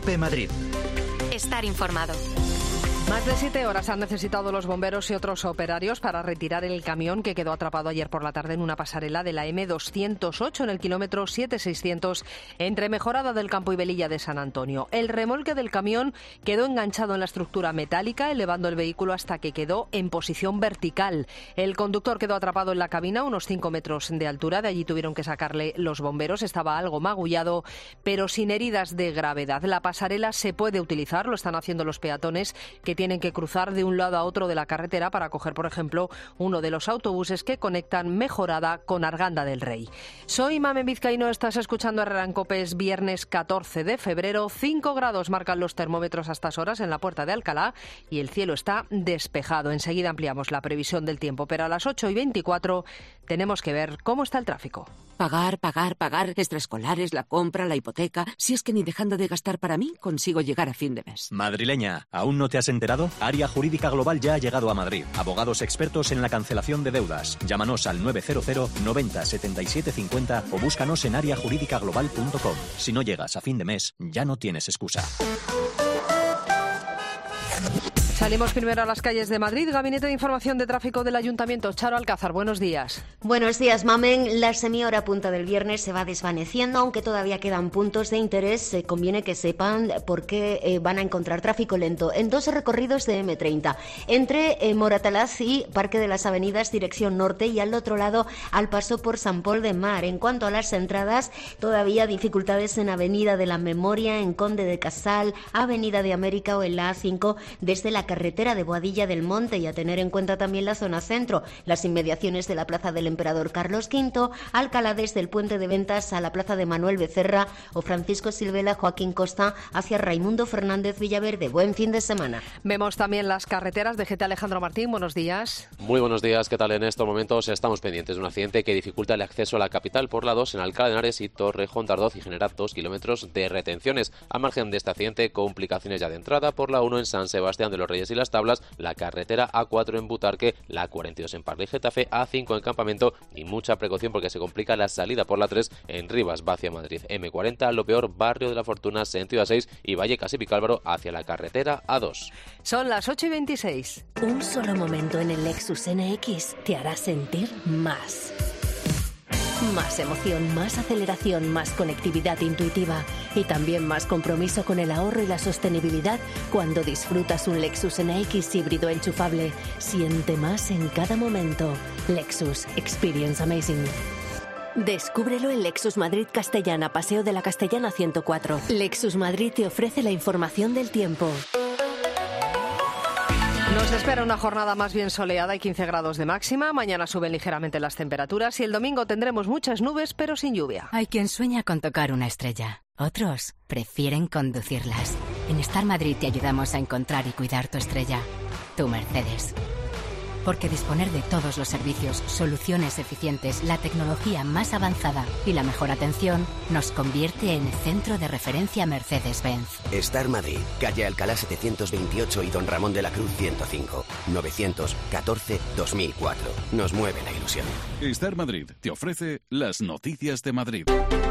COPE Madrid. Estar informado. Más de 7 horas han necesitado los bomberos y otros operarios para retirar el camión que quedó atrapado ayer por la tarde en una pasarela de la M208 en el kilómetro 7600 entre Mejorada del Campo y Velilla de San Antonio. El remolque del camión quedó enganchado en la estructura metálica, elevando el vehículo hasta que quedó en posición vertical. El conductor quedó atrapado en la cabina, unos 5 metros de altura. De allí tuvieron que sacarle los bomberos. Estaba algo magullado, pero sin heridas de gravedad. La pasarela se puede utilizar, lo están haciendo los peatones que tienen que cruzar de un lado a otro de la carretera para coger, por ejemplo, uno de los autobuses que conectan Mejorada con Arganda del Rey. Soy Mamen Vizcaíno, estás escuchando Herrera en COPE. Es viernes 14 de febrero, 5 grados marcan los termómetros a estas horas en la Puerta de Alcalá y el cielo está despejado. Enseguida ampliamos la previsión del tiempo, pero a las 8:24 tenemos que ver cómo está el tráfico. Pagar, extraescolares, la compra, la hipoteca. Si es que ni dejando de gastar para mí consigo llegar a fin de mes. Madrileña, ¿aún no te has enterado? Área Jurídica Global ya ha llegado a Madrid. Abogados expertos en la cancelación de deudas. Llámanos al 900 90 77 50 o búscanos en areajurídicaglobal.com. Si no llegas a fin de mes, ya no tienes excusa. Salimos primero a las calles de Madrid. Gabinete de Información de Tráfico del Ayuntamiento. Charo Alcázar, buenos días. Buenos días, Mamen. La semihora punta del viernes se va desvaneciendo, aunque todavía quedan puntos de interés. Conviene que sepan por qué van a encontrar tráfico lento en 2 recorridos de M30. Entre Moratalaz y Parque de las Avenidas, dirección norte, y al otro lado, al paso por San Pol de Mar. En cuanto a las entradas, todavía dificultades en Avenida de la Memoria, en Conde de Casal, Avenida de América o en la A5 desde la carretera de Boadilla del Monte, y a tener en cuenta también la zona centro, las inmediaciones de la Plaza del Emperador Carlos V, Alcalá desde el Puente de Ventas a la Plaza de Manuel Becerra o Francisco Silvela Joaquín Costa hacia Raimundo Fernández Villaverde. Buen fin de semana. Vemos también las carreteras de GT. Alejandro Martín, buenos días. Muy buenos días, ¿qué tal? En estos momentos estamos pendientes de un accidente que dificulta el acceso a la capital por la 2 en Alcalá de Henares y Torrejón de Ardoz y genera 2 kilómetros de retenciones. A margen de este accidente, complicaciones ya de entrada por la 1 en San Sebastián de los Reyes y Las Tablas, la carretera A4 en Butarque, la 42 en Parla y Getafe, A5 en Campamento, y mucha precaución porque se complica la salida por la 3 en Rivas va hacia Madrid, M40, lo peor, Barrio de la Fortuna, sentido A6 y Vallecas y Vicálvaro hacia la carretera A2. Son las 8:26. Un solo momento en el Lexus NX te hará sentir más. Más emoción, más aceleración, más conectividad intuitiva y también más compromiso con el ahorro y la sostenibilidad cuando disfrutas un Lexus NX híbrido enchufable. Siente más en cada momento. Lexus Experience Amazing. Descúbrelo en Lexus Madrid Castellana, Paseo de la Castellana 104. Lexus Madrid te ofrece la información del tiempo. Nos espera una jornada más bien soleada y 15 grados de máxima. Mañana suben ligeramente las temperaturas y el domingo tendremos muchas nubes, pero sin lluvia. Hay quien sueña con tocar una estrella. Otros prefieren conducirlas. En Star Madrid te ayudamos a encontrar y cuidar tu estrella. Tu Mercedes. Porque disponer de todos los servicios, soluciones eficientes, la tecnología más avanzada y la mejor atención nos convierte en centro de referencia Mercedes-Benz. Star Madrid, calle Alcalá 728 y Don Ramón de la Cruz 105. 914-2004. Nos mueve la ilusión. Star Madrid te ofrece las noticias de Madrid.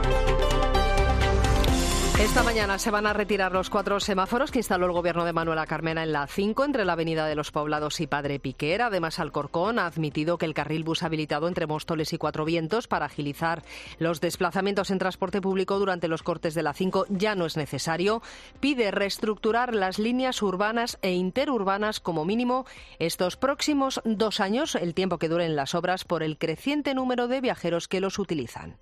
Esta mañana se van a retirar los 4 semáforos que instaló el gobierno de Manuela Carmena en la A5 entre la Avenida de los Poblados y Padre Piquer. Además, Alcorcón ha admitido que el carril bus habilitado entre Móstoles y Cuatro Vientos para agilizar los desplazamientos en transporte público durante los cortes de la A5 ya no es necesario. Pide reestructurar las líneas urbanas e interurbanas como mínimo estos próximos 2 años, el tiempo que duren las obras, por el creciente número de viajeros que los utilizan.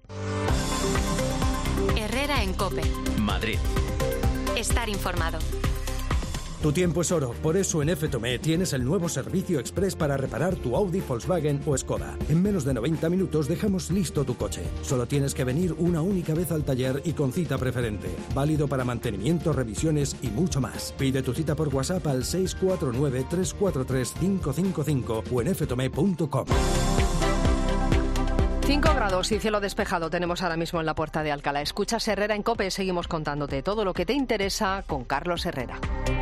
Herrera en COPE. Madrid. Estar informado. Tu tiempo es oro, por eso en F-Tomé tienes el nuevo servicio express para reparar tu Audi, Volkswagen o Skoda. En menos de 90 minutos dejamos listo tu coche. Solo tienes que venir una única vez al taller y con cita preferente. Válido para mantenimiento, revisiones y mucho más. Pide tu cita por WhatsApp al 649-343-555 o en ftome.com. 5 grados y cielo despejado tenemos ahora mismo en la Puerta de Alcalá. Escuchas Herrera en COPE, seguimos contándote todo lo que te interesa con Carlos Herrera.